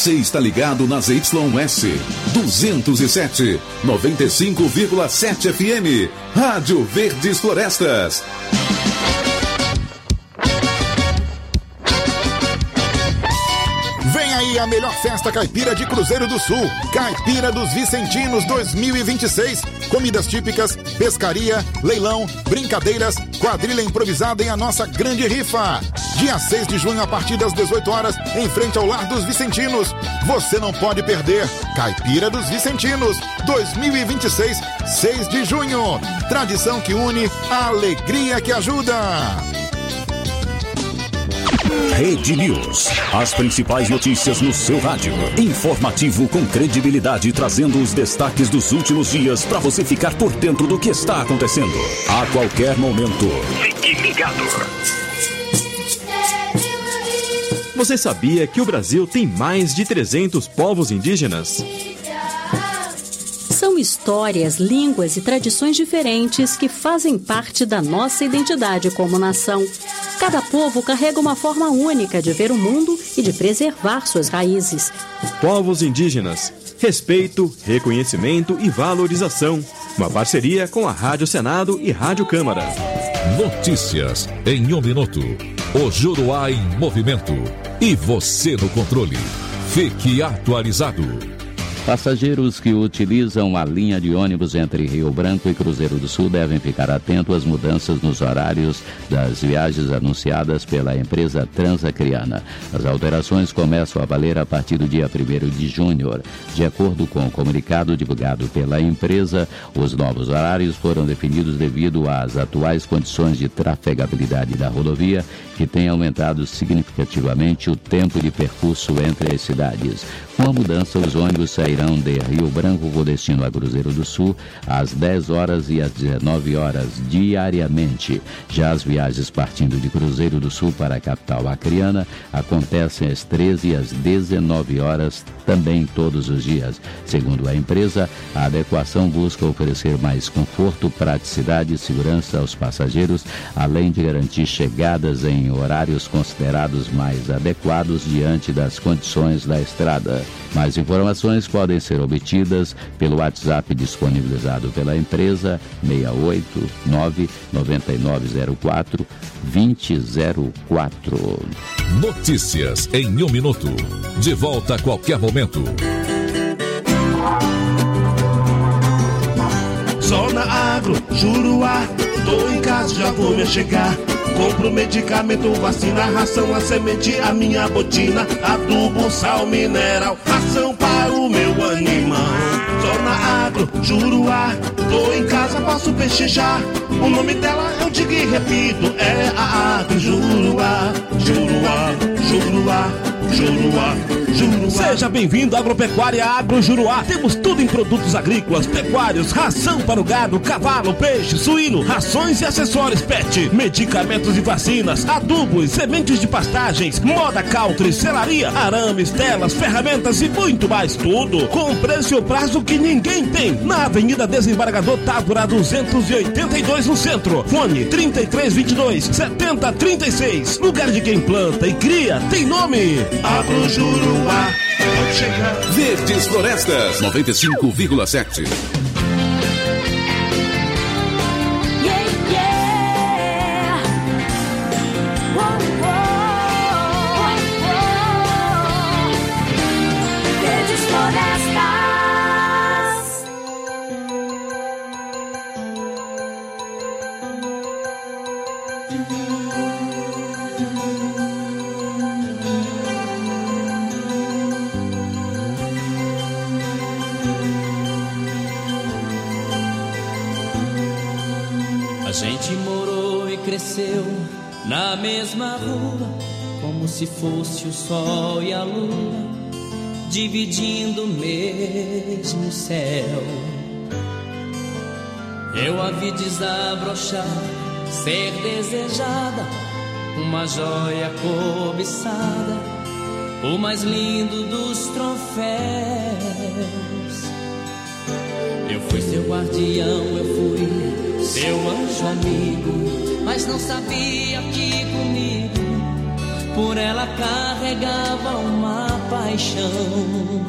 Você está ligado na ZYS 207, 95,7 FM, Rádio Verdes Florestas. Vem aí a melhor festa caipira de Cruzeiro do Sul, Caipira dos Vicentinos 2026. Comidas típicas, pescaria, leilão, brincadeiras, quadrilha improvisada em a nossa grande rifa. Dia 6 de junho a partir das 18 horas, em frente ao Lar dos Vicentinos. Você não pode perder. Caipira dos Vicentinos 2026, 6 de junho. Tradição que une, a alegria que ajuda. Rede News. As principais notícias no seu rádio. Informativo com credibilidade, trazendo os destaques dos últimos dias para você ficar por dentro do que está acontecendo. A qualquer momento. Fique ligado. Você sabia que o Brasil tem mais de 300 povos indígenas? São histórias, línguas e tradições diferentes que fazem parte da nossa identidade como nação. Cada povo carrega uma forma única de ver o mundo e de preservar suas raízes. Povos indígenas. Respeito, reconhecimento e valorização. Uma parceria com a Rádio Senado e Rádio Câmara. Notícias em 1 minuto. O Juruá em movimento. E você no controle. Fique atualizado. Passageiros que utilizam a linha de ônibus entre Rio Branco e Cruzeiro do Sul devem ficar atentos às mudanças nos horários das viagens anunciadas pela empresa Transacriana. As alterações começam a valer a partir do dia 1º de junho. De acordo com o comunicado divulgado pela empresa, os novos horários foram definidos devido às atuais condições de trafegabilidade da rodovia, que tem aumentado significativamente o tempo de percurso entre as cidades. Com a mudança, os ônibus sairão de Rio Branco com destino a Cruzeiro do Sul às 10 horas e às 19 horas diariamente. Já as viagens partindo de Cruzeiro do Sul para a capital acreana acontecem às 13 e às 19 horas também todos os dias. Segundo a empresa, a adequação busca oferecer mais conforto, praticidade e segurança aos passageiros, além de garantir chegadas em horários considerados mais adequados diante das condições da estrada. Mais informações podem ser obtidas pelo WhatsApp disponibilizado pela empresa 689-9904-2004. Notícias em 1 minuto. De volta a qualquer momento. Zona Agro, Juruá, tô em casa, já vou me chegar. Compro medicamento, vacina, ração, a semente, a minha botina, adubo, sal, mineral, ração para o meu animal. Zona Agro, Juruá, tô em casa, posso pechinchar. O nome dela eu digo e repito, é a Agro Juruá. Juruá, Juruá, Juruá, Juruá. Seja bem-vindo à Agropecuária Agro Juruá. Temos tudo em produtos agrícolas, pecuários, ração para o gado, cavalo, peixe, suíno, rações e acessórios pet, medicamentos e vacinas, adubos, sementes de pastagens, moda country, selaria, arames, telas, ferramentas e muito mais. Tudo com preço e prazo que ninguém tem. Na Avenida Desembargador Távora 282 no centro. Fone 3322-7036. Lugar de quem planta e cria tem nome. Agro Juruá. Pode chegar. Verdes Florestas 95,7. A gente morou e cresceu na mesma rua, como se fosse o sol e a lua, dividindo o mesmo céu. Eu a vi desabrochar, ser desejada, uma joia cobiçada, o mais lindo dos troféus. Eu fui seu guardião, eu fui seu anjo amigo, mas não sabia que comigo por ela carregava uma paixão.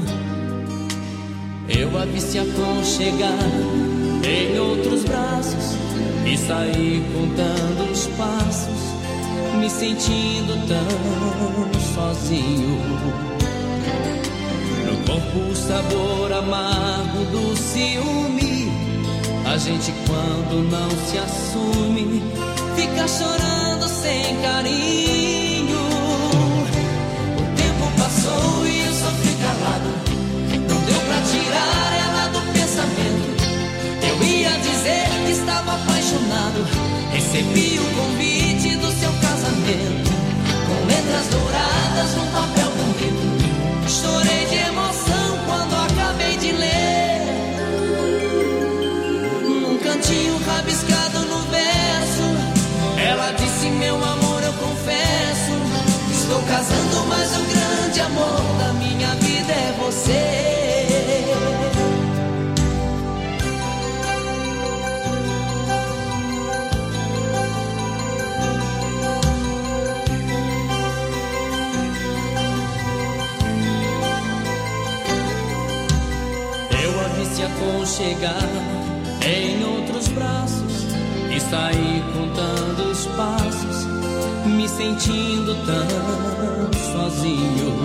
Eu a vi se aconchegar em outros braços e saí contando os passos, me sentindo tão sozinho. No corpo o sabor amargo do ciúme. A gente quando não se assume fica chorando sem carinho. O tempo passou e eu sofri calado, não deu pra tirar ela do pensamento. Eu ia dizer que estava apaixonado, recebi o convite do seu casamento, com letras douradas num papel bonito. Chorei de emoção quando acabei de ler, num cantinho rabiscado no verso. Ela disse: meu amor, eu confesso, estou casando, mas o grande amor da minha vida é você. Se aconchegar em outros braços e sair contando os passos, me sentindo tão sozinho.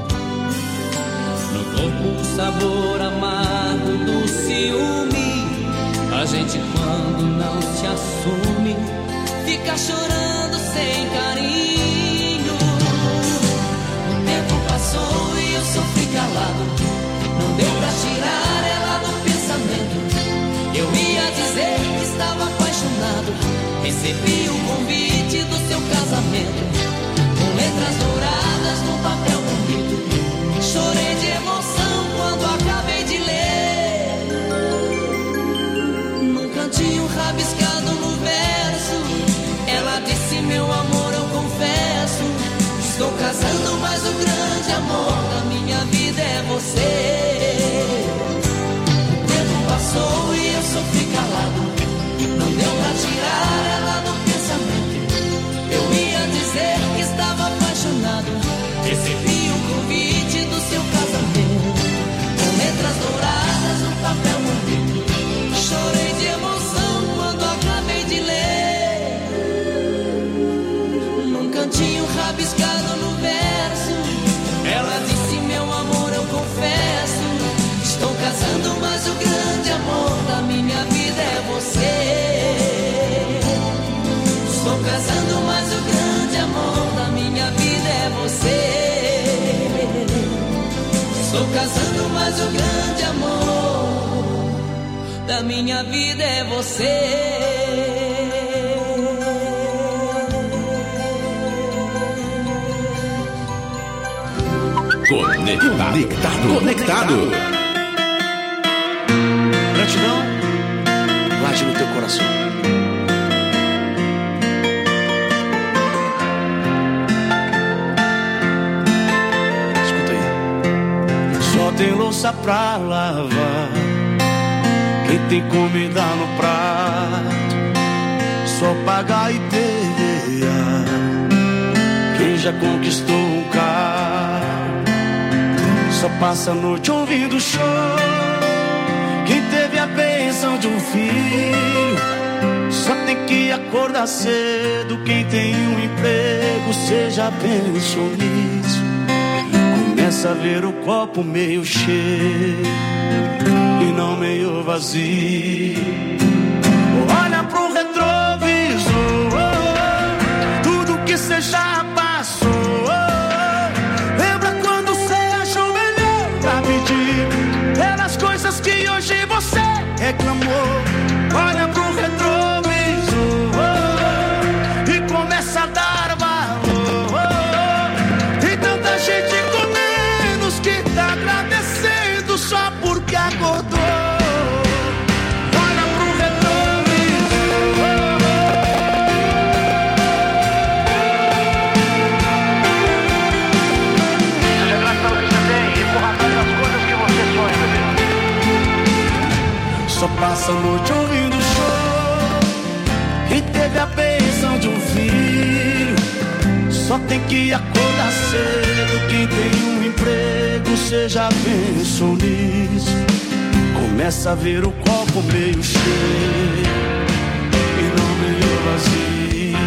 No corpo o sabor amargo do ciúme. A gente quando não se assume fica chorando sem carinho. O tempo passou e eu sofri calado, não deu pra tirar ela do pensamento. Eu ia dizer que estava apaixonado, recebi o convite do seu casamento, com letras douradas num papel bonito. Chorei de emoção quando acabei de ler, num cantinho rabiscado no verso. Ela disse: meu amor, eu confesso, estou casando, mas o grande amor da minha vida é você. O tempo passou e eu sofri calado, não deu pra tirar ela do pensamento. Eu ia dizer que estava apaixonado, recebi o convite do seu casamento, com letras douradas no papel bonito. Chorei de emoção quando acabei de ler, num cantinho rabiscado no verso. Ela disse: meu amor, eu confesso, estou casando, mas o grande amor da minha vida é você. Estou casando, mas o grande amor da minha vida é você. Estou casando, mas o grande amor da minha vida é você. Conectado. Gratidão late no teu coração. Escuta aí. Só tem louça pra lavar, quem tem comida no prato, só pagar e perder. Quem já conquistou um carro, só passa a noite ouvindo show. Quem teve a bênção de um filho, só tem que acordar cedo. Quem tem um emprego, cê já pensou nisso? Começa a ver o copo meio cheio e não meio vazio. Olha pro retrovisor, tudo que cê já passou. Pelas coisas que hoje você reclamou. Olha pro retrovisor e começa a dar valor. Tem tanta gente com menos que tá agradecendo só porque acordou. Olha pro retrovisor. Seja grato pelo que você tem e por razão das coisas que você sonha, bebê. Só passa a noite ouvindo show. Quem teve a bênção de um filho, só só tem que acordar cedo. Quem tem um emprego, cê já pensou nisso? Começa a ver o copo meio cheio e não meio vazio.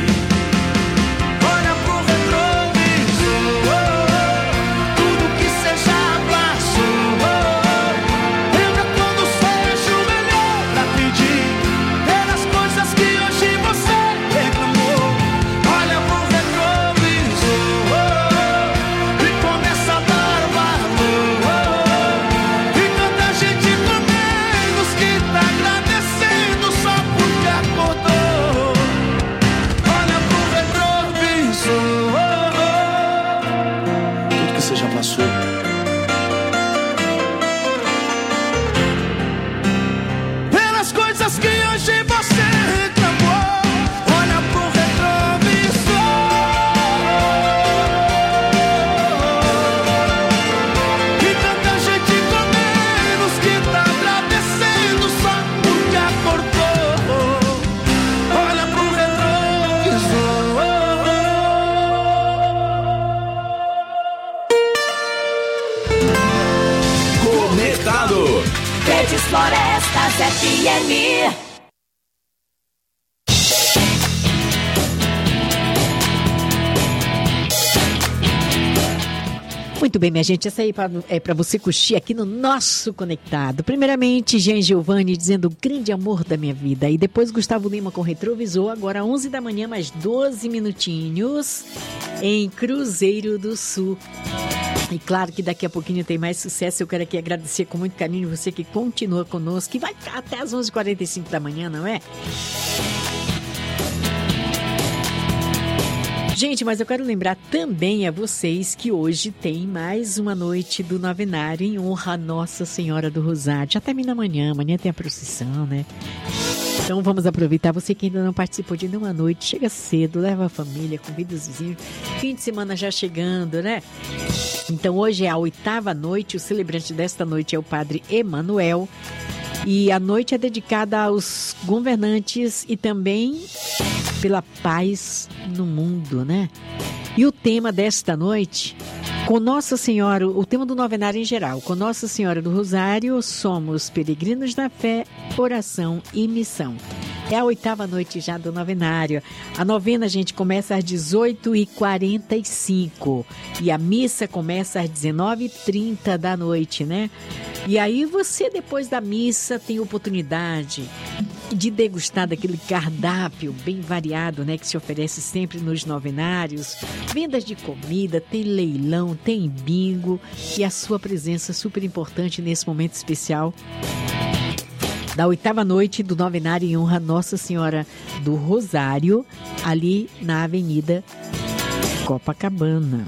Olha pro retrovisor, tudo que cê já passou. Lembra quando seja o melhor pra pedir pelas coisas que hoje você reclamou. Olha pro retrovisor e começa a dar valor. E tanta gente com menos que tá agradecendo só porque acordou. Olha pro retrovisor, tudo que você já passou. Pelas coisas que hoje você reclamou. Olha pro retrovisor e tanta gente com menos que tá agradecendo só porque acordou. Olha pro retrovisor. Conectado. Verdes Florestas FM. Muito bem, minha gente, essa aí é para você curtir aqui no nosso Conectado. Primeiramente, Jean Giovanni dizendo o grande amor da minha vida. E depois Gustavo Lima com Retrovisor, agora 11 da manhã, mais 12 minutinhos, em Cruzeiro do Sul. E claro que daqui a pouquinho tem mais sucesso. Eu quero aqui agradecer com muito carinho você que continua conosco, que vai ficar até as 11h45 da manhã, não é? Gente, mas eu quero lembrar também a vocês que hoje tem mais uma noite do novenário em honra a Nossa Senhora do Rosário. Já termina amanhã tem a procissão, né? Então vamos aproveitar. Você que ainda não participou de nenhuma noite, chega cedo, leva a família, convida os vizinhos. Fim de semana já chegando, né? Então hoje é a 8ª noite, o celebrante desta noite é o Padre Emanuel. E a noite é dedicada aos governantes e também pela paz no mundo, né? E o tema desta noite, com Nossa Senhora, o tema do novenário em geral, com Nossa Senhora do Rosário, somos peregrinos da fé, oração e missão. É a 8ª noite já do novenário. A novena, gente, começa às 18h45 e a missa começa às 19h30 da noite, né? E aí você, depois da missa, tem oportunidade de degustar daquele cardápio bem variado, né, que se oferece sempre nos novenários. Vendas de comida, tem leilão, tem bingo e a sua presença super importante nesse momento especial da 8ª noite do novenário em honra a Nossa Senhora do Rosário, ali na Avenida Copacabana.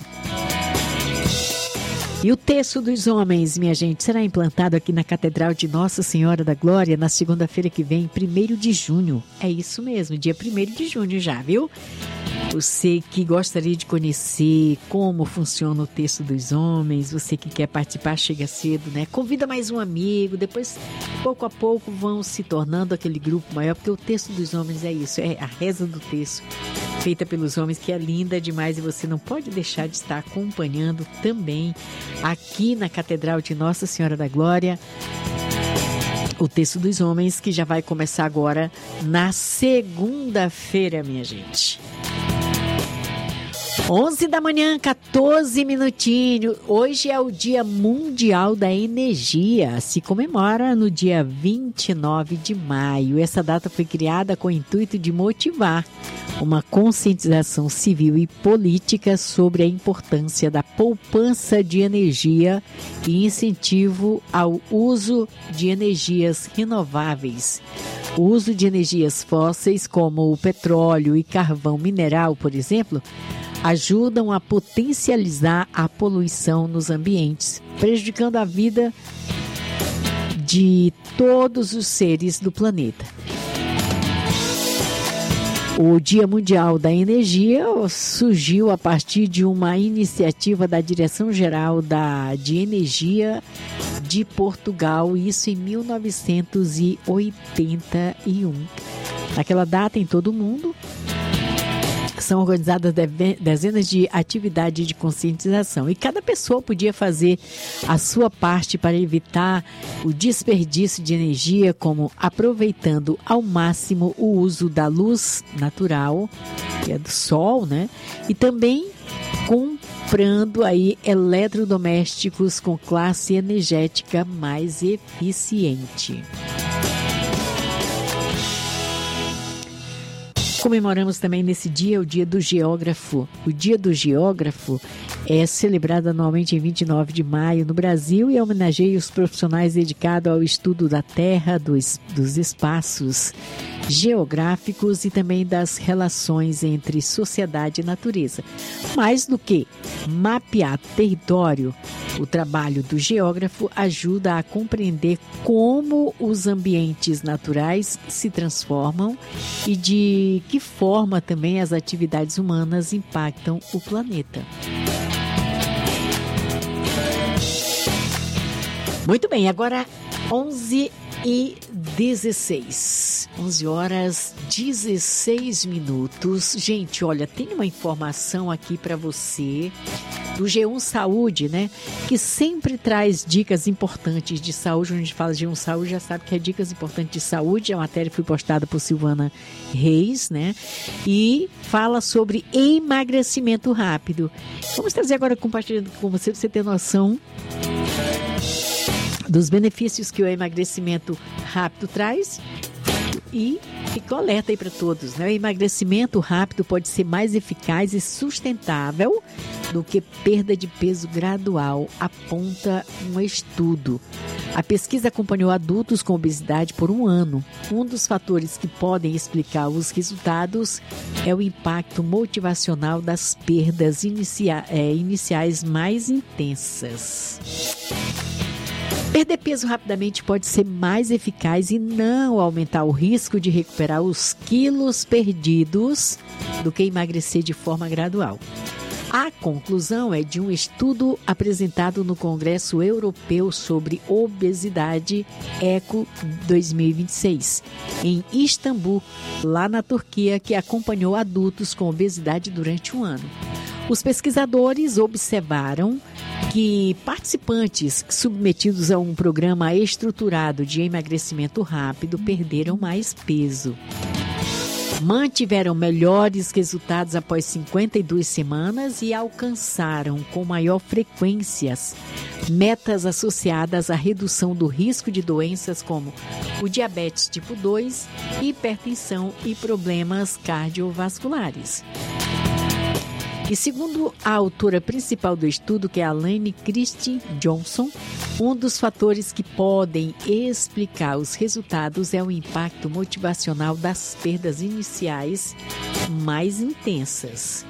E o Terço dos Homens, minha gente, será implantado aqui na Catedral de Nossa Senhora da Glória na segunda-feira que vem, 1º de junho. É isso mesmo, dia 1º de junho já, viu? Você que gostaria de conhecer como funciona o Terço dos Homens, você que quer participar, chega cedo, né? Convida mais um amigo, depois, pouco a pouco, vão se tornando aquele grupo maior, porque o Terço dos Homens é isso, é a reza do terço, feita pelos homens, que é linda demais e você não pode deixar de estar acompanhando também aqui na Catedral de Nossa Senhora da Glória. O Terço dos Homens, que já vai começar agora na segunda-feira, minha gente. 11 da manhã, 14 minutinhos. Hoje é o Dia Mundial da Energia. Se comemora no dia 29 de maio. Essa data foi criada com o intuito de motivar uma conscientização civil e política sobre a importância da poupança de energia e incentivo ao uso de energias renováveis. O uso de energias fósseis, como o petróleo e carvão mineral, por exemplo, ajudam a potencializar a poluição nos ambientes, prejudicando a vida de todos os seres do planeta. O Dia Mundial da Energia surgiu a partir de uma iniciativa da Direção-Geral de Energia de Portugal, isso em 1981. Naquela data, em todo o mundo, são organizadas dezenas de atividades de conscientização e cada pessoa podia fazer a sua parte para evitar o desperdício de energia, como aproveitando ao máximo o uso da luz natural, que é do sol, né? E também comprando aí eletrodomésticos com classe energética mais eficiente. Comemoramos também nesse dia o Dia do Geógrafo. O Dia do Geógrafo é celebrado anualmente em 29 de maio no Brasil e homenageia os profissionais dedicados ao estudo da Terra, dos espaços geográficos e também das relações entre sociedade e natureza. Mais do que mapear território, o trabalho do geógrafo ajuda a compreender como os ambientes naturais se transformam e de que forma também as atividades humanas impactam o planeta. Muito bem, agora 11h16. 11 horas 16 minutos. Gente, olha, tem uma informação aqui para você do G1 Saúde, né? Que sempre traz dicas importantes de saúde. Quando a gente fala G1 Saúde, já sabe que é dicas importantes de saúde. A matéria foi postada por Silvana Reis, né? E fala sobre emagrecimento rápido. Vamos trazer agora, compartilhando com você, para você ter noção dos benefícios que o emagrecimento rápido traz e ficou alerta aí para todos, né? O emagrecimento rápido pode ser mais eficaz e sustentável do que perda de peso gradual, aponta um estudo. A pesquisa acompanhou adultos com obesidade por 1 ano. Um dos fatores que podem explicar os resultados é o impacto motivacional das perdas iniciais mais intensas. Perder peso rapidamente pode ser mais eficaz e não aumentar o risco de recuperar os quilos perdidos do que emagrecer de forma gradual. A conclusão é de um estudo apresentado no Congresso Europeu sobre Obesidade ECO 2026, em Istambul, lá na Turquia, que acompanhou adultos com obesidade durante 1 ano. Os pesquisadores observaram que participantes submetidos a um programa estruturado de emagrecimento rápido perderam mais peso. Mantiveram melhores resultados após 52 semanas e alcançaram com maior frequência metas associadas à redução do risco de doenças como o diabetes tipo 2, hipertensão e problemas cardiovasculares. E segundo a autora principal do estudo, que é a Laine Christie Johnson, um dos fatores que podem explicar os resultados é o impacto motivacional das perdas iniciais mais intensas.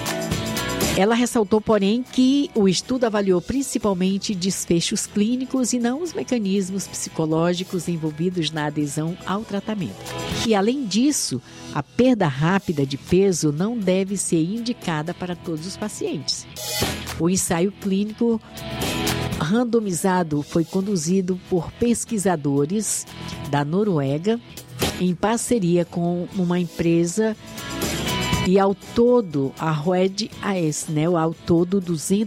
Ela ressaltou, porém, que o estudo avaliou principalmente desfechos clínicos e não os mecanismos psicológicos envolvidos na adesão ao tratamento. E, além disso, a perda rápida de peso não deve ser indicada para todos os pacientes. O ensaio clínico randomizado foi conduzido por pesquisadores da Noruega em parceria com uma empresa. E ao todo, a Red AS, né? Ao todo,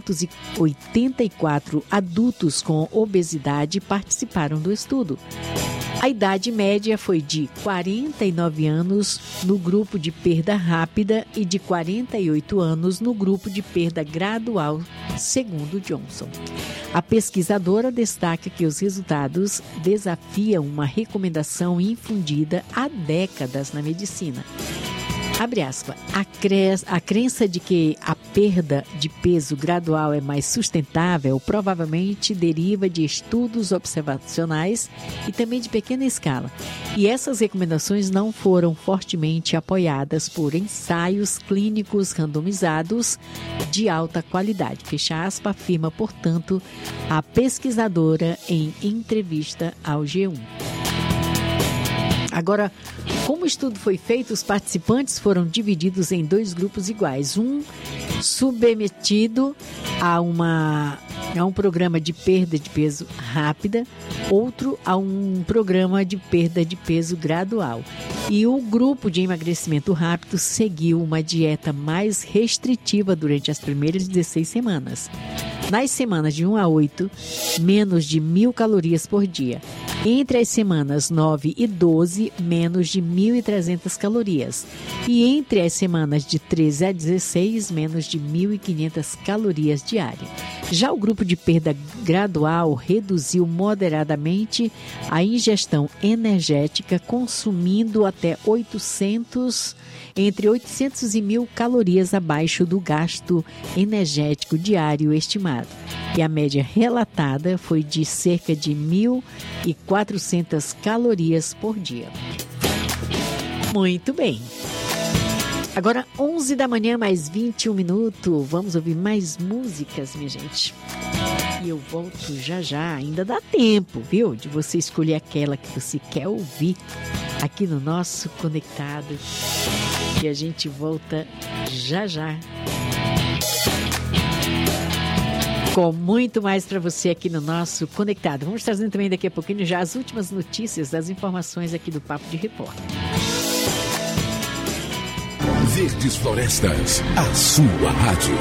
284 adultos com obesidade participaram do estudo. A idade média foi de 49 anos no grupo de perda rápida e de 48 anos no grupo de perda gradual, segundo Johnson. A pesquisadora destaca que os resultados desafiam uma recomendação infundida há décadas na medicina. Abre aspas, a crença de que a perda de peso gradual é mais sustentável provavelmente deriva de estudos observacionais e também de pequena escala. E essas recomendações não foram fortemente apoiadas por ensaios clínicos randomizados de alta qualidade. Fecha aspas, afirma, portanto, a pesquisadora em entrevista ao G1. Agora, como o estudo foi feito, os participantes foram divididos em 2 grupos iguais. Um submetido a uma a um programa de perda de peso rápida, outro a um programa de perda de peso gradual. E o grupo de emagrecimento rápido seguiu uma dieta mais restritiva durante as primeiras 16 semanas. Nas semanas de 1 a 8, menos de 1.000 calorias por dia. Entre as semanas 9 e 12, menos de 1.300 calorias. E entre as semanas de 13 a 16, menos de 1.500 calorias diárias. Já o grupo de perda gradual reduziu moderadamente a ingestão energética, consumindo até entre 800 e 1.000 calorias abaixo do gasto energético diário estimado. E a média relatada foi de cerca de 1.400 calorias por dia. Muito bem. Agora, 11 da manhã, mais 21 minutos. Vamos ouvir mais músicas, minha gente. E eu volto já já. Ainda dá tempo, viu? De você escolher aquela que você quer ouvir aqui no nosso Conectado. E a gente volta já já. Com muito mais para você aqui no nosso Conectado. Vamos trazendo também daqui a pouquinho já as últimas notícias, das informações aqui do Papo de Repórter. Verdes Florestas, a sua rádio.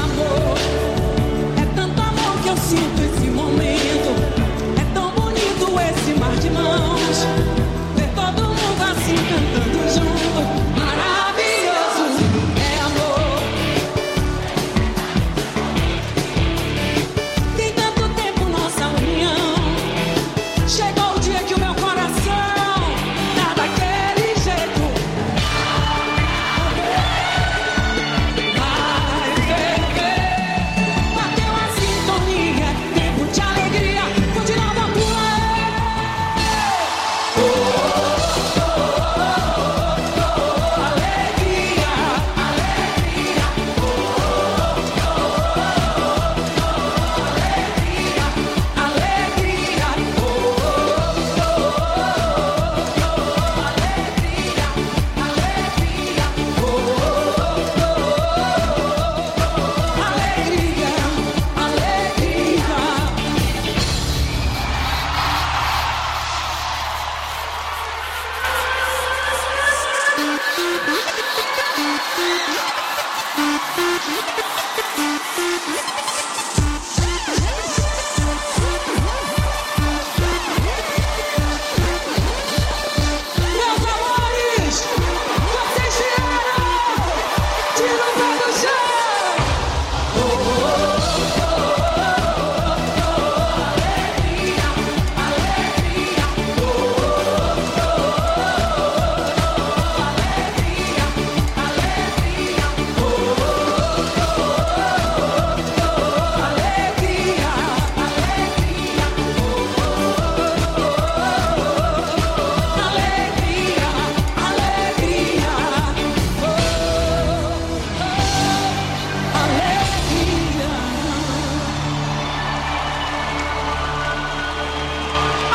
Sinto esse momento, é tão bonito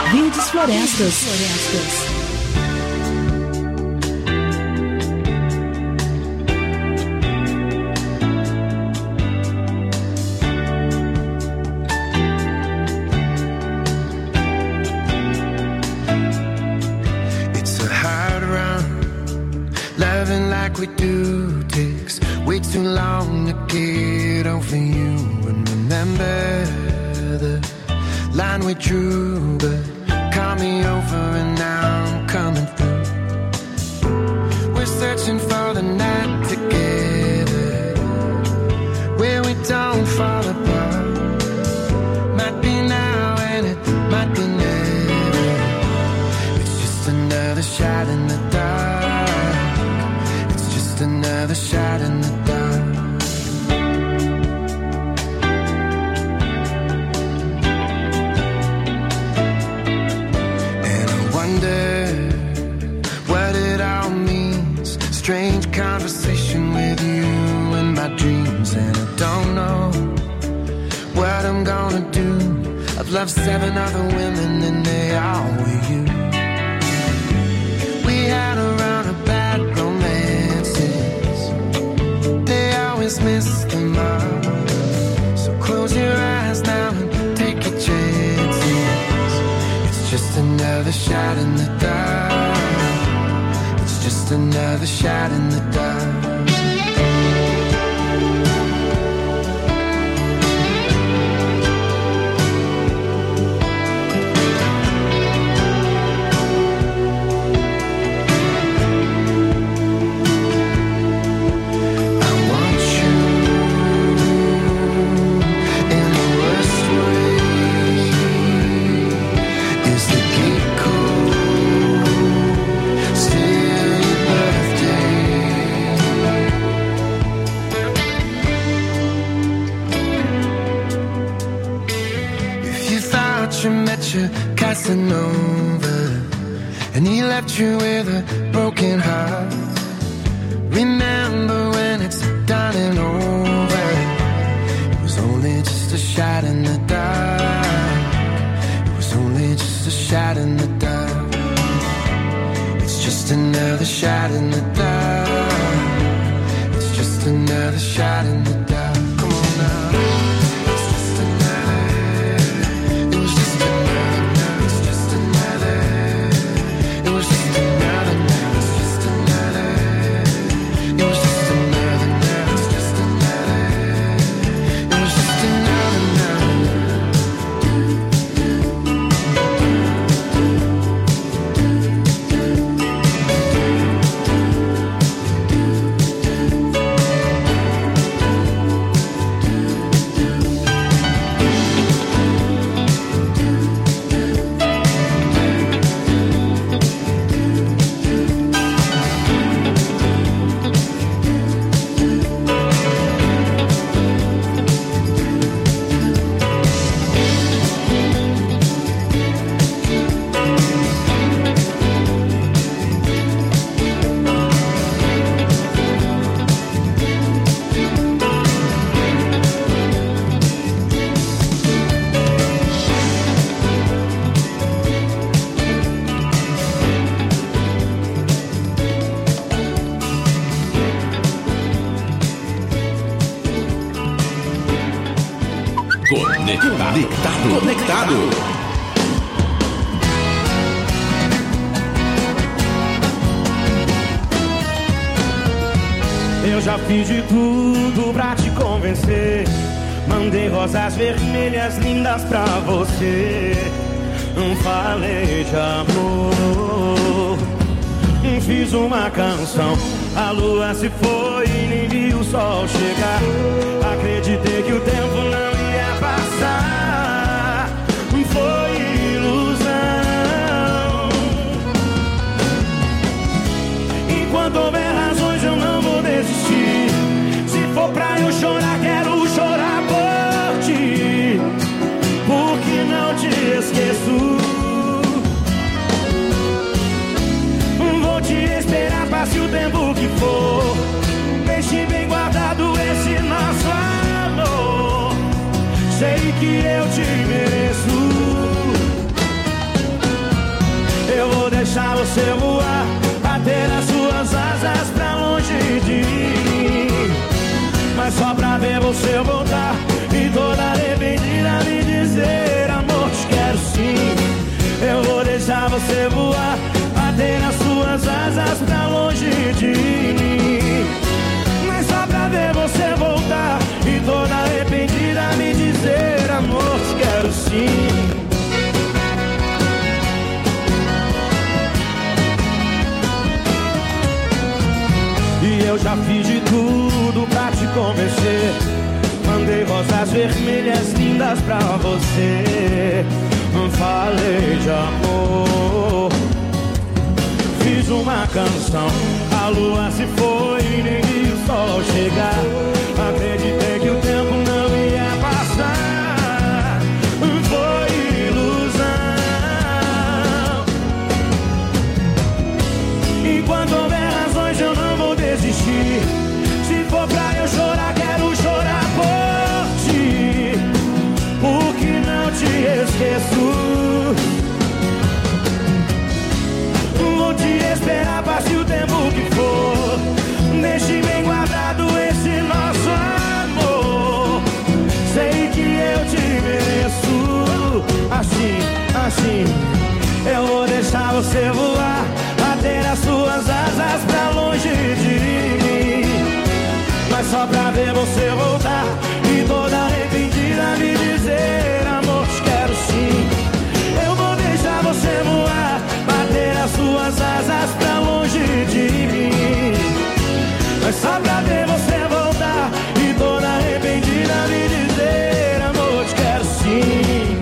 Verdes Florestas. It's a hard run, loving like we do takes way too long to get over you. And remember the line we drew, but call me over and now I'm coming through. We're searching for the night together, where we don't fall apart. Might be now and it might be never. It's just another shot in the dark. It's just another shot in the dark. What it all means. Strange conversation with you in my dreams, and I don't know what I'm gonna do. I've loved 7 other women and they all were you. We had a run of bad romances, they always miss the mark. So close your eyes now and take your chances. It's just another shot in the dark. It's just another shot in the dark. Casanova, and he left you with a broken heart. Remember when it's done and over, it was only just a shot in the dark. It was only just a shot in the dark. It's just another shot in the dark. It's just another shot in the dark. Come on now. Conectado. Eu já fiz de tudo pra te convencer. Mandei rosas vermelhas lindas pra você. Falei de amor, fiz uma canção. A lua se foi e nem vi o sol chegar. Acreditei que o tempo não ia passar. Foi ilusão. Enquanto houver razões eu não vou desistir. Se for pra eu chorar, quero chorar por ti. Porque não te esqueço. Vou te esperar, passe o tempo que for. Deixe bem guardado esse nosso amor. deixar você voar, bater nas suas asas pra longe de mim. Mas só pra ver você voltar e toda arrependida me dizer: amor, te quero sim. Eu vou deixar você voar, bater nas suas asas pra longe de mim. Mas só pra ver você voltar e toda arrependida me dizer: amor, te quero sim. E eu já fiz de tudo pra te convencer. Mandei rosas vermelhas lindas pra você. Falei de amor, fiz uma canção. A lua se foi e nem vi o sol chegar. Acreditei que o tempo não ia passar. Foi ilusão. Enquanto houver razões eu não vou desistir. Se for pra eu chorar, quero chorar por ti. Porque não te esqueço. Vou te esperar, passe o tempo que for. Deixe bem guardado esse nosso amor. Sei que eu te mereço. Assim, eu vou deixar você voar, bater as suas asas pra longe de mim. Mas só pra ver você voltar e toda arrependida me dizer: amor, te quero sim. Eu vou deixar você voar, bater as suas asas pra longe de mim. Mas só pra ver você voltar e toda arrependida me dizer: amor, te quero sim.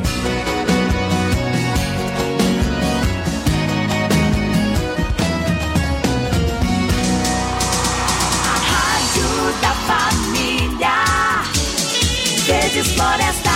Da família Verdes Florestas.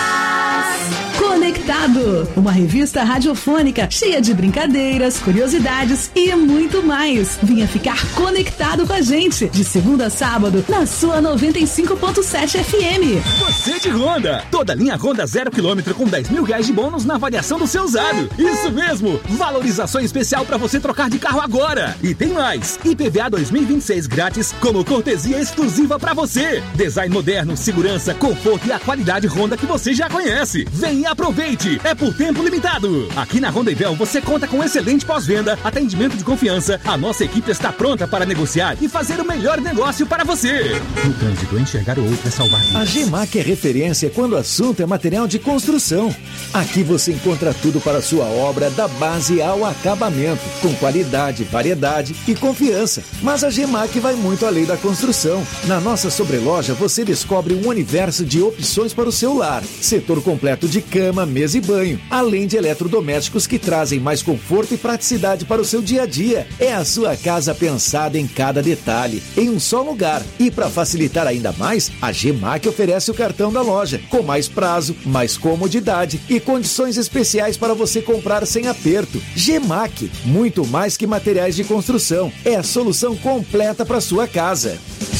Conectado, uma revista radiofônica cheia de brincadeiras, curiosidades e muito mais. Venha ficar conectado com a gente de segunda a sábado na sua 95.7 FM. Você de Honda, toda linha Honda 0 km com 10 mil reais de bônus na avaliação do seu usado. Isso mesmo, valorização especial para você trocar de carro agora. E tem mais, IPVA 2026 grátis como cortesia exclusiva para você. Design moderno, segurança, conforto e a qualidade Honda que você já conhece. Vem e aproveite, é por tempo limitado. Aqui na Honda Ivel você conta com excelente pós-venda, atendimento de confiança. A nossa equipe está pronta para negociar e fazer o melhor negócio para você. No trânsito, enxergar o outro é salvar vidas. A GEMAC é referência quando o assunto é material de construção. Aqui você encontra tudo para a sua obra, da base ao acabamento, com qualidade, variedade e confiança. Mas a GEMAC vai muito além da construção. Na nossa sobreloja você descobre um universo de opções para o seu lar. Setor completo de cama, mesa e banho, além de eletrodomésticos que trazem mais conforto e praticidade para o seu dia a dia. É a sua casa pensada em cada detalhe, em um só lugar. E para facilitar ainda mais, a GEMAC oferece o cartão da loja, com mais prazo, mais comodidade e condições especiais para você comprar sem aperto. GEMAC, muito mais que materiais de construção, é a solução completa para sua casa.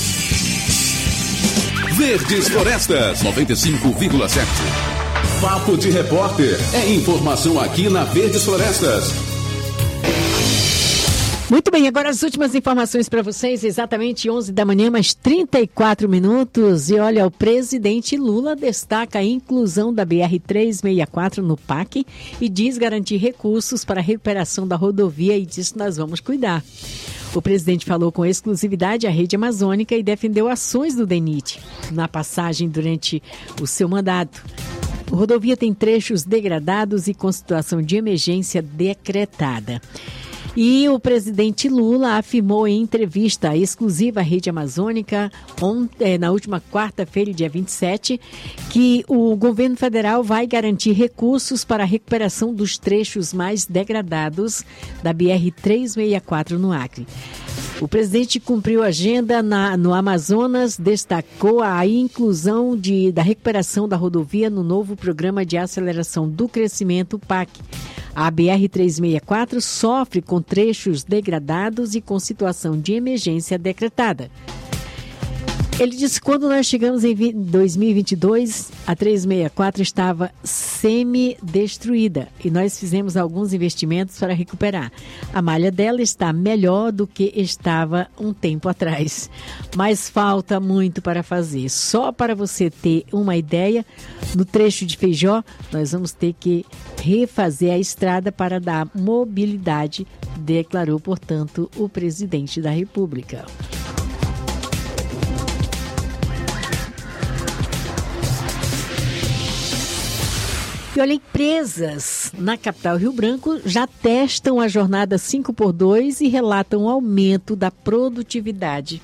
Verdes Florestas 95,7. Papo de Repórter. É informação aqui na Verdes Florestas. Muito bem, agora as últimas informações para vocês, exatamente 11 da manhã, mais 34 minutos. E olha, o presidente Lula destaca a inclusão da BR-364 no PAC e diz garantir recursos para a recuperação da rodovia e disso nós vamos cuidar. O presidente falou com exclusividade à rede amazônica e defendeu ações do DENIT na passagem durante o seu mandato. A rodovia tem trechos degradados e com situação de emergência decretada. E o presidente Lula afirmou em entrevista exclusiva à Rede Amazônica, na última quarta-feira, dia 27, que o governo federal vai garantir recursos para a recuperação dos trechos mais degradados da BR-364 no Acre. O presidente cumpriu a agenda no Amazonas, destacou a inclusão da recuperação da rodovia no novo Programa de Aceleração do Crescimento, PAC. A BR-364 sofre com trechos degradados e com situação de emergência decretada. Ele disse que quando nós chegamos em 2022, a 364 estava semi-destruída e nós fizemos alguns investimentos para recuperar. A malha dela está melhor do que estava um tempo atrás, mas falta muito para fazer. Só para você ter uma ideia, no trecho de Feijó, nós vamos ter que refazer a estrada para dar mobilidade, declarou, portanto, o presidente da República. E olha, empresas na capital Rio Branco já testam a jornada 5x2 e relatam aumento da produtividade.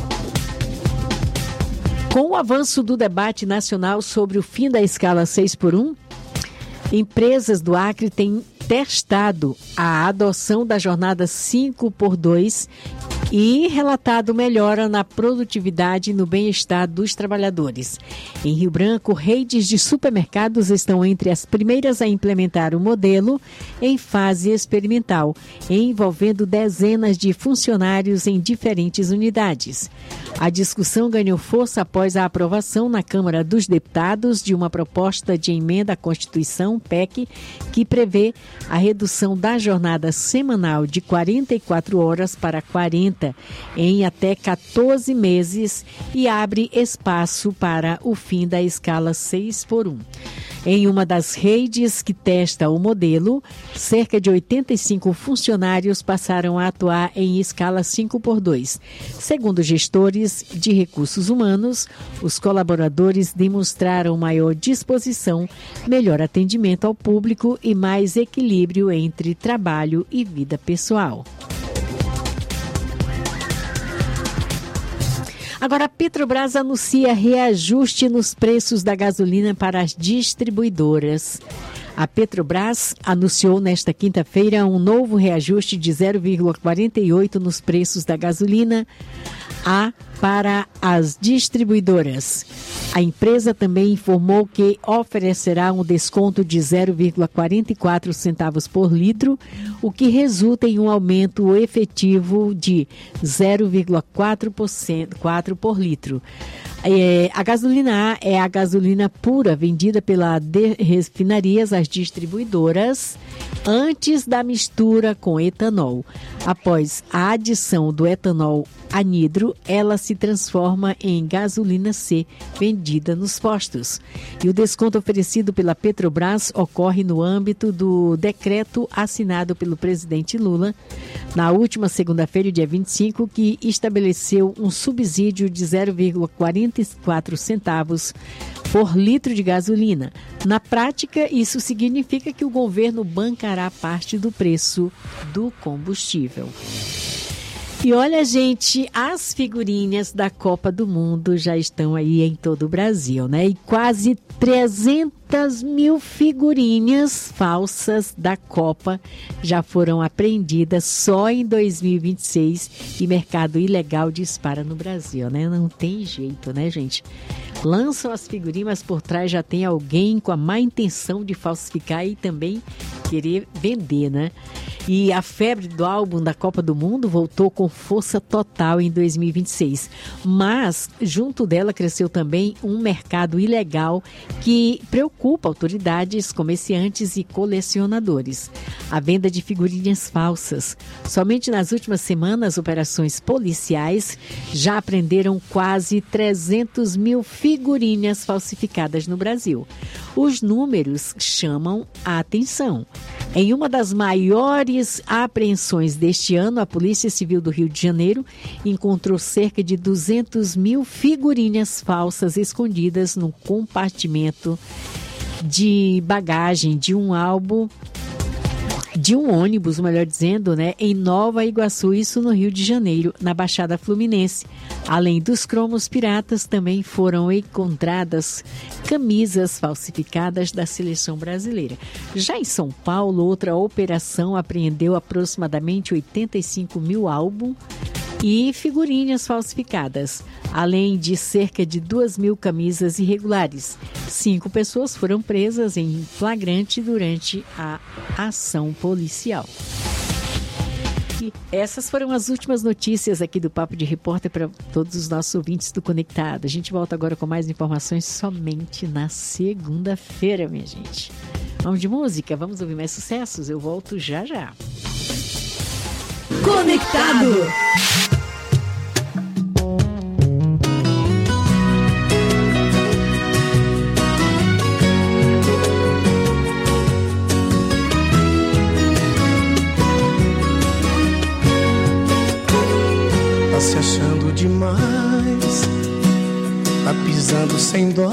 Com o avanço do debate nacional sobre o fim da escala 6x1, empresas do Acre têm testado a adoção da jornada 5x2 e relatado melhora na produtividade e no bem-estar dos trabalhadores. Em Rio Branco, redes de supermercados estão entre as primeiras a implementar o modelo em fase experimental, envolvendo dezenas de funcionários em diferentes unidades. A discussão ganhou força após a aprovação na Câmara dos Deputados de uma proposta de emenda à Constituição, PEC, que prevê a redução da jornada semanal de 44 horas para 40 em até 14 meses e abre espaço para o fim da escala 6x1. Em uma das redes que testa o modelo, cerca de 85 funcionários passaram a atuar em escala 5x2. Segundo gestores de recursos humanos, os colaboradores demonstraram maior disposição, melhor atendimento ao público e mais equilíbrio entre trabalho e vida pessoal. Agora, a Petrobras anuncia reajuste nos preços da gasolina para as distribuidoras. A Petrobras anunciou nesta quinta-feira um novo reajuste de 0,48 nos preços da gasolina para as distribuidoras. A empresa também informou que oferecerá um desconto de 0,44 centavos por litro, o que resulta em um aumento efetivo de 0,4% por litro. A gasolina A é a gasolina pura vendida pela refinarias às distribuidoras antes da mistura com etanol. Após a adição do etanol anidro, ela se transforma em gasolina C, vendida nos postos. E o desconto oferecido pela Petrobras ocorre no âmbito do decreto assinado pelo presidente Lula na última segunda-feira, dia 25, que estabeleceu um subsídio de 0,44 centavos por litro de gasolina. Na prática, isso significa que o governo bancará parte do preço do combustível. E olha, gente, as figurinhas da Copa do Mundo já estão aí em todo o Brasil, né? E quase 300 mil figurinhas falsas da Copa já foram apreendidas só em 2026 e mercado ilegal dispara no Brasil, né? Não tem jeito, né, gente? Lançam as figurinhas, mas por trás já tem alguém com a má intenção de falsificar e também querer vender, né? E a febre do álbum da Copa do Mundo voltou com força total em 2026. Mas, junto dela, cresceu também um mercado ilegal que preocupa autoridades, comerciantes e colecionadores. A venda de figurinhas falsas. Somente nas últimas semanas, operações policiais já apreenderam quase 300 mil figurinhas falsificadas no Brasil. Os números chamam a atenção. Em uma das maiores apreensões deste ano, a Polícia Civil do Rio de Janeiro encontrou cerca de 200 mil figurinhas falsas escondidas no compartimento de bagagem de um ônibus, melhor dizendo, né, em Nova Iguaçu, isso no Rio de Janeiro, na Baixada Fluminense. Além dos cromos piratas, também foram encontradas camisas falsificadas da seleção brasileira. Já em São Paulo, outra operação apreendeu aproximadamente 85 mil álbuns e figurinhas falsificadas, além de cerca de 2.000 camisas irregulares. 5 pessoas foram presas em flagrante durante a ação policial. gente. Essas foram as últimas notícias aqui do Papo de Repórter para todos os nossos ouvintes do Conectado. A gente volta agora com mais informações somente na segunda-feira, minha gente. Vamos de música? Vamos ouvir mais sucessos? Eu volto já já. Conectado. Tá se achando demais, tá pisando sem dó,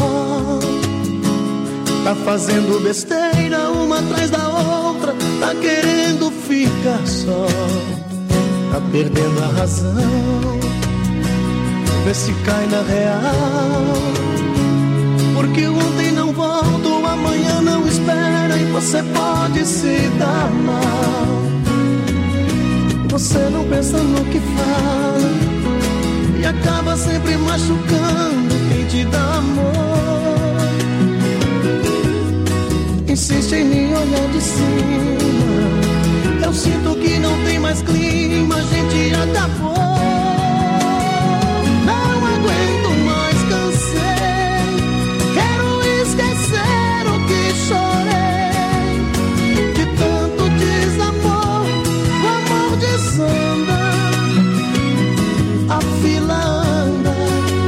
tá fazendo besteira uma atrás da outra, tá querendo ficar só, tá perdendo a razão, vê se cai na real, porque ontem não volta, o amanhã não espera e você pode se dar mal. Você não pensa no que fala e acaba sempre machucando quem te dá amor. Insiste em me olhar de cima, eu sinto que não tem mais clima, a gente acabou. Não aguento mais, cansei, quero esquecer o que chorei. De tanto desamor, o amor desanda, a fila anda,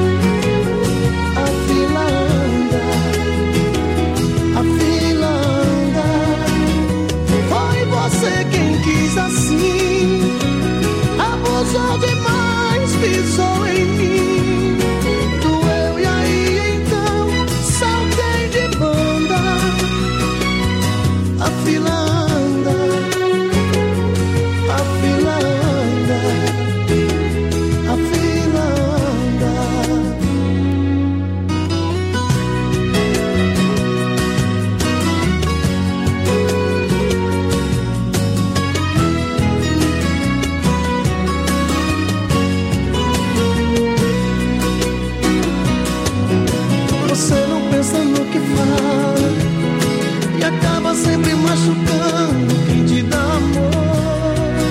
a fila anda, a fila anda. Foi você quem quis assim, abusou demais, pisou em mim, doeu e aí então saltei de banda. A fila anda, a fila anda, a fila anda. Você não pensa no que fala e acaba sempre machucando quem te dá amor.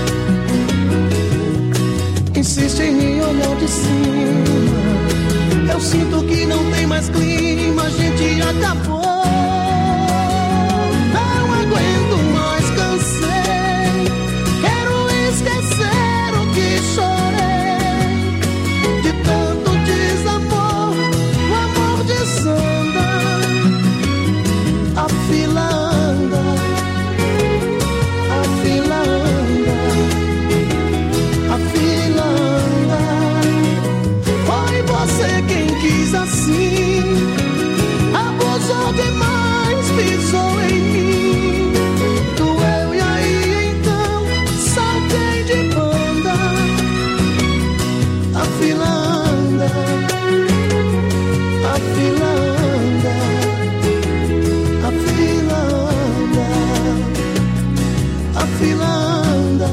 Insiste em me olhar de cima, eu sinto que não tem mais clima, a gente acabou. Não aguento mais, cansei, quero esquecer o que chorei. De tanto desamor, o amor desanda, a fila anda, a fila anda, a fila anda. Foi você quem quis assim, abusou demais, pisou em mim, doeu e aí então saltei de banda. A fila anda, a fila anda, a fila anda, a fila anda,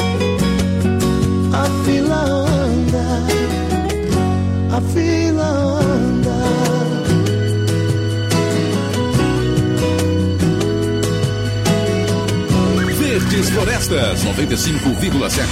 a fila anda, a fila anda. Verdes Florestas 95,7.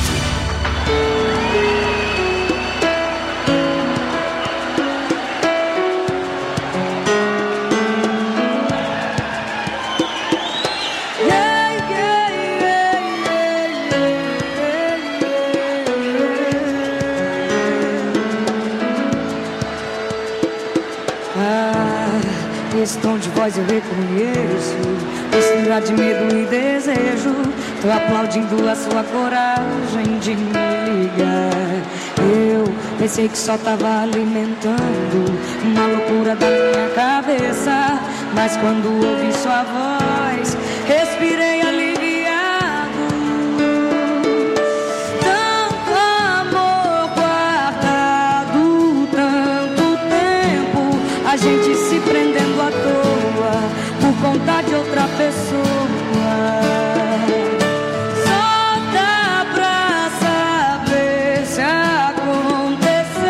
Esse tom de voz eu reconheço, mistura de medo e desejo. Tô aplaudindo a sua coragem de me ligar. Eu pensei que só tava alimentando uma loucura da minha cabeça, mas quando ouvi sua voz, respirei aliviado. Tanto amor guardado, tanto tempo, a gente se prendendo à toa por conta de outra pessoa. Só dá pra saber se acontecer.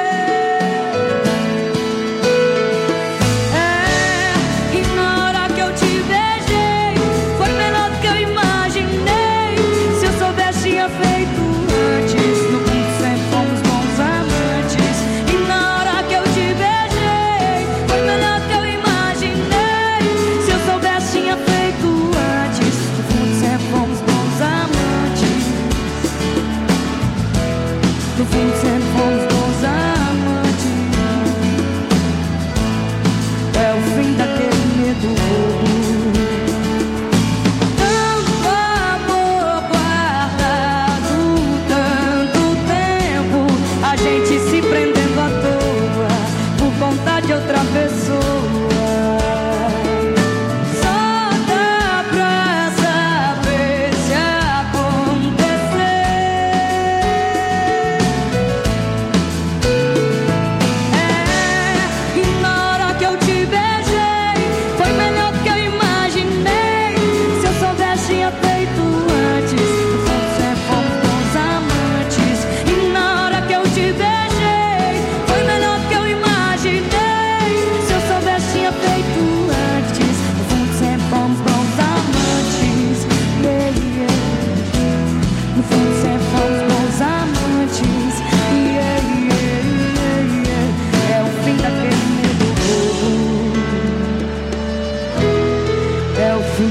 É, e na hora que eu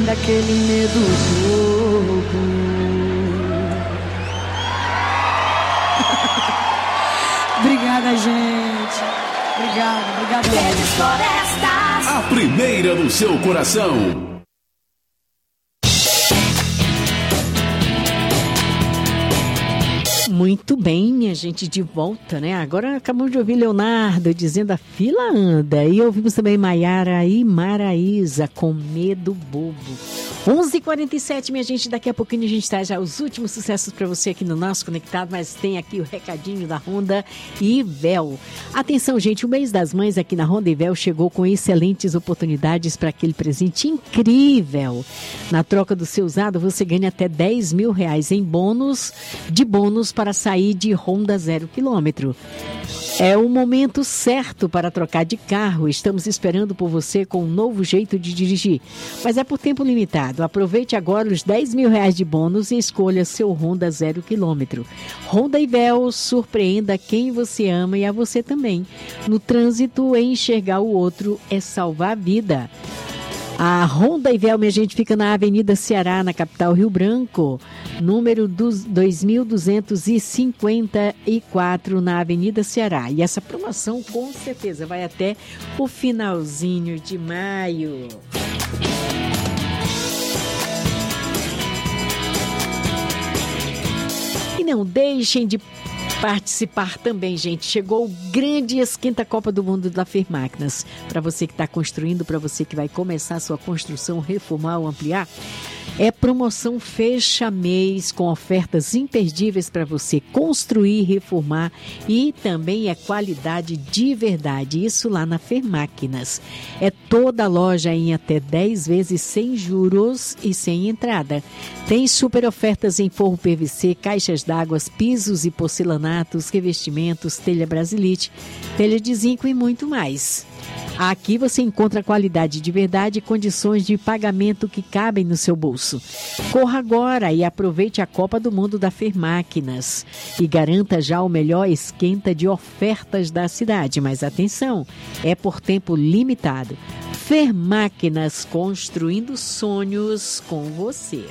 daquele medo bobo. Obrigada, gente. Obrigada. Verdes Florestas. A primeira no seu coração. Muito bem, minha gente, de volta, né? Agora acabamos de ouvir Leonardo dizendo a fila anda. E ouvimos também Maiara e Maraísa com Medo Bobo. 11h47, minha gente, daqui a pouquinho a gente traz já os últimos sucessos para você aqui no nosso Conectado, mas tem aqui o recadinho da Honda e Véu. Atenção, gente, o mês das mães aqui na Honda e Véu chegou com excelentes oportunidades para aquele presente incrível. Na troca do seu usado, você ganha até R$10 mil em bônus para sair de Honda 0 km. É o momento certo para trocar de carro. Estamos esperando por você com um novo jeito de dirigir, mas é por tempo limitado. Aproveite agora os R$10 mil de bônus e escolha seu Honda 0 km. Honda e Véu, surpreenda quem você ama e a você também. No trânsito, enxergar o outro é salvar a vida. A Honda e Véu, minha gente, fica na Avenida Ceará, na capital Rio Branco, número 2254, na Avenida Ceará. E essa promoção, com certeza, vai até o finalzinho de maio. E não deixem de participar também, gente. Chegou o grande Esquenta Copa do Mundo da Fermáquinas. Para você que está construindo, para você que vai começar a sua construção, reformar ou ampliar, é promoção fecha mês com ofertas imperdíveis para você construir, reformar e também é qualidade de verdade. Isso lá na Fermáquinas. É toda a loja em até 10 vezes sem juros e sem entrada. Tem super ofertas em forro PVC, caixas d'água, pisos e porcelanatos, revestimentos, telha Brasilite, telha de zinco e muito mais. Aqui você encontra qualidade de verdade e condições de pagamento que cabem no seu bolso. Corra agora e aproveite a Copa do Mundo da Fermáquinas e garanta já o melhor esquenta de ofertas da cidade. Mas atenção, é por tempo limitado. Fermáquinas, construindo sonhos com você.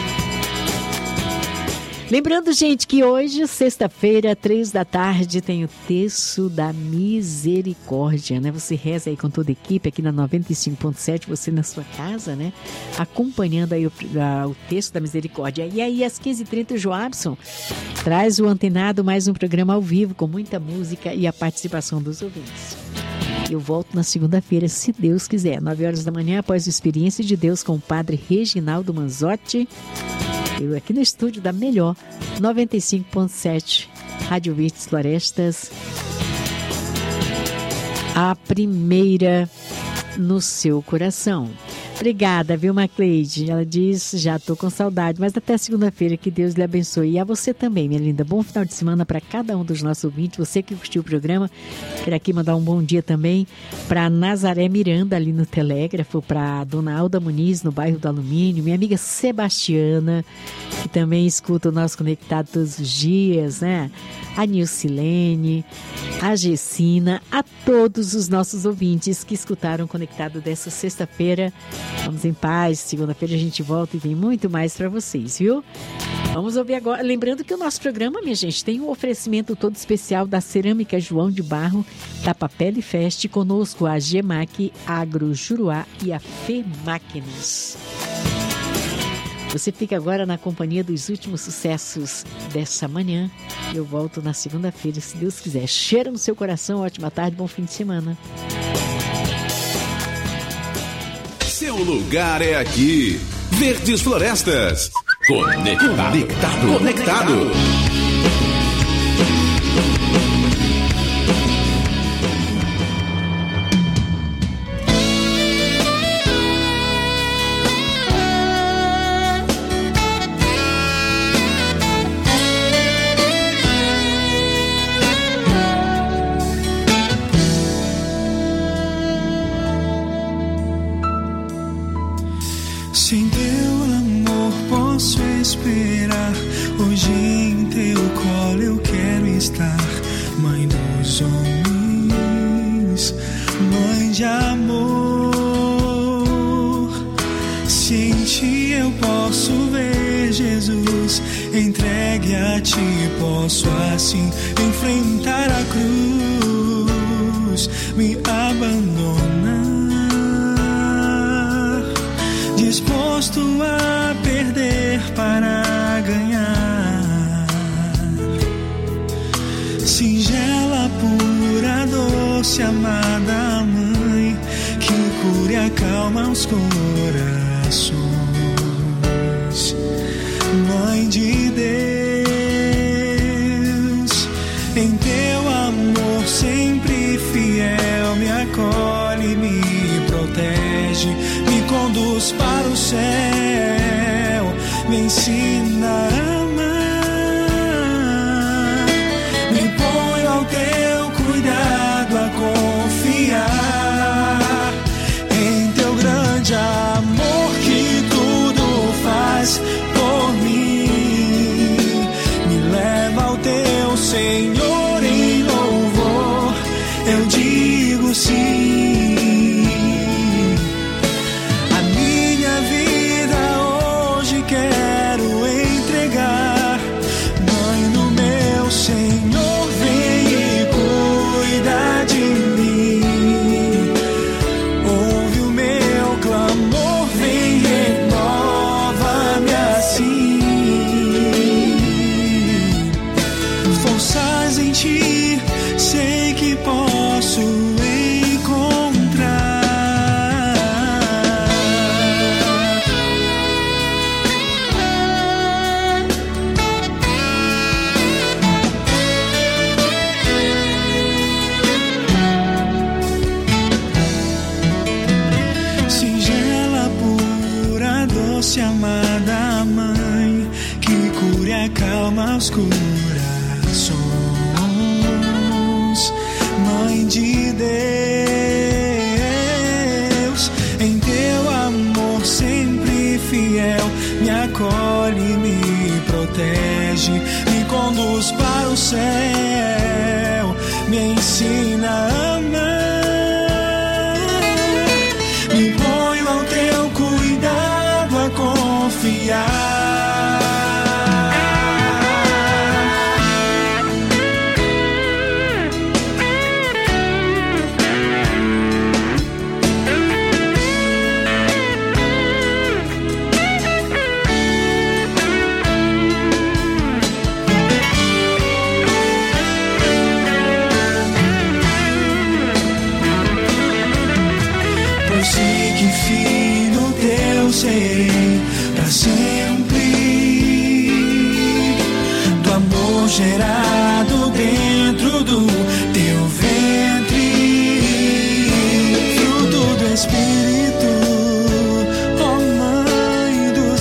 Lembrando, gente, que hoje, sexta-feira, 15h, tem o Terço da Misericórdia, né? Você reza aí com toda a equipe aqui na 95.7, você na sua casa, né? Acompanhando aí o Terço da Misericórdia. E aí, às 15h30, o Joabson traz o Antenado, mais um programa ao vivo, com muita música e a participação dos ouvintes. Eu volto na segunda-feira, se Deus quiser, 9h da manhã, após a Experiência de Deus com o Padre Reginaldo Manzotti. Eu aqui no estúdio da melhor 95.7 Rádio Verdes Florestas, a primeira no seu coração. Obrigada, viu, Macleide? Ela diz, já estou com saudade, mas até segunda-feira, que Deus lhe abençoe. E a você também, minha linda. Bom final de semana para cada um dos nossos ouvintes. Você que curtiu o programa, quero aqui mandar um bom dia também para Nazaré Miranda, ali no Telégrafo, para Dona Alda Muniz, no bairro do Alumínio, minha amiga Sebastiana, que também escuta o nosso Conectado todos os dias, né? A Nilcilene, a Gessina, a todos os nossos ouvintes que escutaram o Conectado dessa sexta-feira. Vamos em paz, segunda-feira a gente volta e tem muito mais para vocês, viu? Vamos ouvir agora, lembrando que o nosso programa, minha gente, tem um oferecimento todo especial da Cerâmica João de Barro, da Papel e Fest, conosco a Gemac, Agro Juruá e a Fermáquinas. Você fica agora na companhia dos últimos sucessos dessa manhã. Eu volto na segunda-feira, se Deus quiser. Cheiro no seu coração, ótima tarde, bom fim de semana. Seu lugar é aqui. Verdes Florestas. Conectado. Sem teu amor posso esperar. Hoje em teu colo eu quero estar. Mãe dos homens, mãe de amor. Se em ti ti eu posso ver Jesus. Entregue a ti posso assim enfrentar a cruz, me abandonar, disposto a perder para ganhar. Singela, pura, doce, amada mãe, que cure e acalma os corações. Mãe de Deus, em teu amor sempre fiel, me acolhe, me protege, me conduz para o céu, me ensina a amar, me põe ao teu cuidado, a confiar em teu grande amor que tudo faz por mim. Me leva ao teu Senhor em louvor, eu digo sim. A minha vida hoje quero entregar. Mãe do meu Senhor, vem e cuida de mim. Ouve o meu clamor, vem, renova-me assim. Forças em ti, sei que posso encontrar. Singela, pura, doce, amada mãe, que cure e acalma os corações. Mãe de Deus, em teu amor sempre fiel, me acolhe, me protege, me conduz para o céu, me ensina a amar, me ponho ao teu cuidado, a confiar. Eu sei que filho teu serei pra sempre, do amor gerado dentro do teu ventre, fruto do Espírito, ó Mãe dos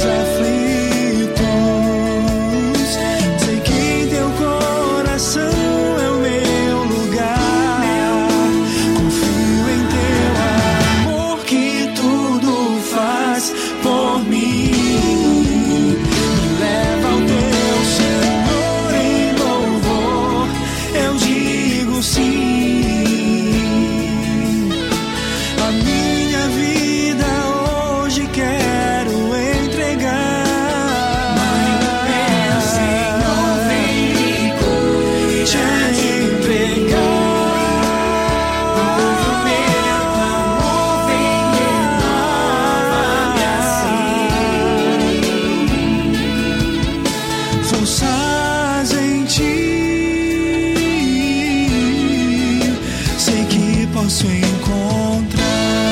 aflitos. Sei que em teu coração é o meu lugar, confio em teu amor que tudo faz por mim. Me leva ao teu Senhor em louvor, eu digo sim. A minha vida hoje quero entregar. Mãe do meu Senhor, vem e cuida de entregar. O meu amor, vem e renova-me assim. Forças em ti, sei que posso encontrar.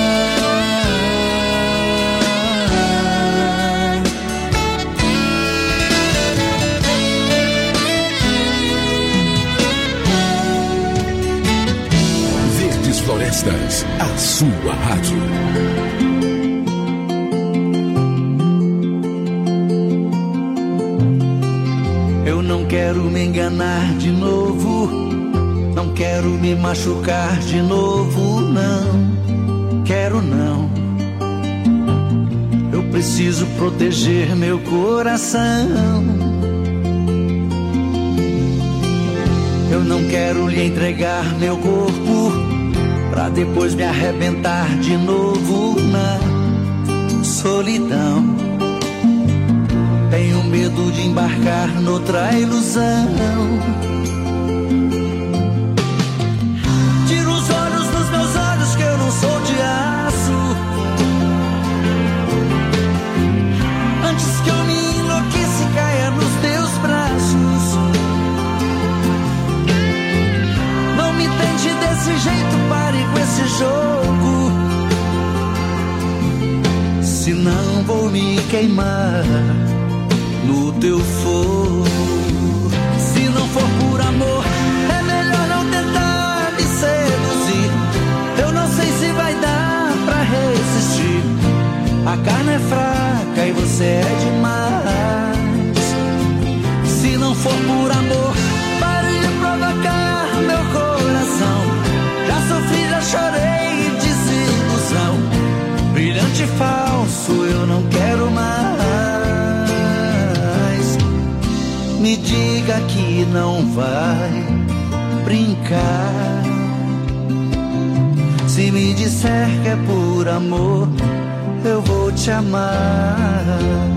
Verdes Florestas, a sua rádio. Eu não quero me enganar de novo, não quero me machucar de novo, não quero não. Eu preciso proteger meu coração. Eu não quero lhe entregar meu corpo pra depois me arrebentar de novo na solidão. embarcar noutra ilusão. Tira os olhos dos meus olhos que eu não sou de aço. Antes que eu me enlouqueça e caia nos teus braços. Não me tente desse jeito, pare com esse jogo. Senão vou me queimar no teu fogo. Se não for por amor, é melhor não tentar me seduzir. Eu não sei se vai dar pra resistir. A carne é fraca e você é demais. Se não for por amor, pare de provocar meu coração. Já sofri, já chorei, desilusão. Brilhante e falso, eu não quero mais. Me diga que não vai brincar. Se me disser que é por amor, eu vou te amar.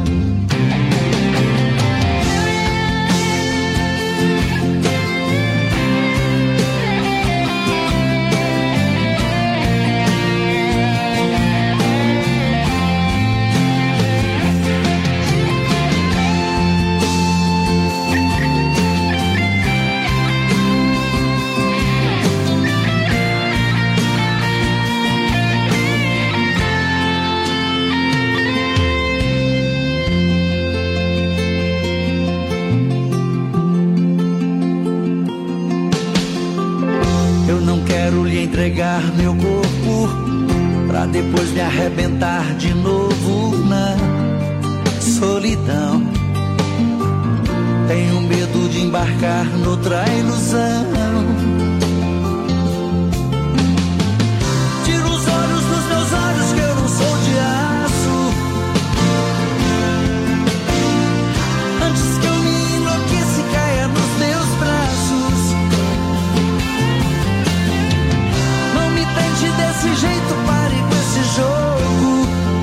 Entregar meu corpo pra depois me arrebentar de novo na solidão. Tenho medo de embarcar noutra ilusão. Tira os olhos dos meus olhos que eu não sou de aço. Antes que eu me enlouqueça e caia nos teus braços. Desse jeito, pare com esse jogo.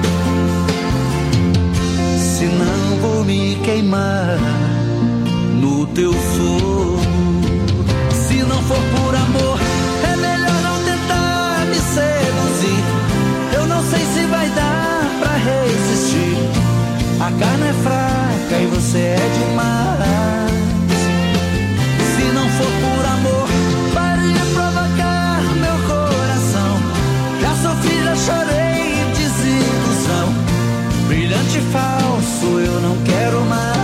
Senão vou me queimar no teu fogo. Se não for por amor, é melhor não tentar me seduzir. Eu não sei se vai dar pra resistir. A carne é fraca e você é demais. Se não for por amor, pare de provocar meu coração. Já sofri, já chorei, desilusão. Brilhante e falso, eu não quero mais.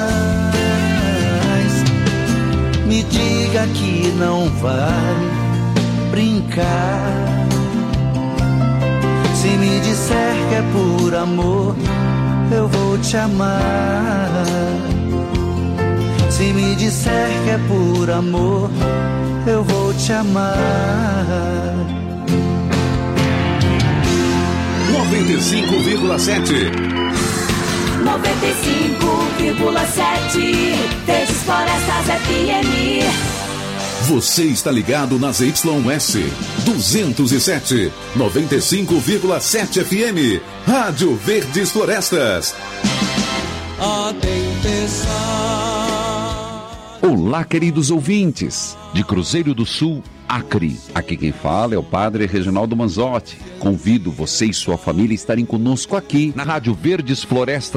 Me diga que não vai brincar. Se me disser que é por amor, eu vou te amar. Se me disser que é por amor, eu vou te amar. 95,7. 95,7. Verdes Florestas FM. Você está ligado nas YS 207, 95,7 FM. Rádio Verdes Florestas. A tempestade. Olá, queridos ouvintes de Cruzeiro do Sul, Acre. Aqui quem fala é o Padre Reginaldo Manzotti. Convido você e sua família a estarem conosco aqui na Rádio Verdes Florestas